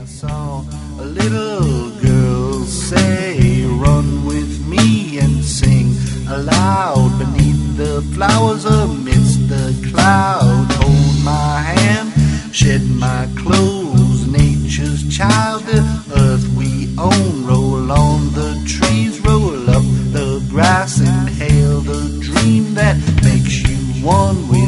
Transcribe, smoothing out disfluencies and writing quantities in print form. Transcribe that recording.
saw a little girl say, run with me and sing aloud beneath the flowers amidst the clouds. Hold my hand, shed my clothes, nature's child, the earth we own. Roll on the trees, roll up the grass, inhale the dream that makes you one with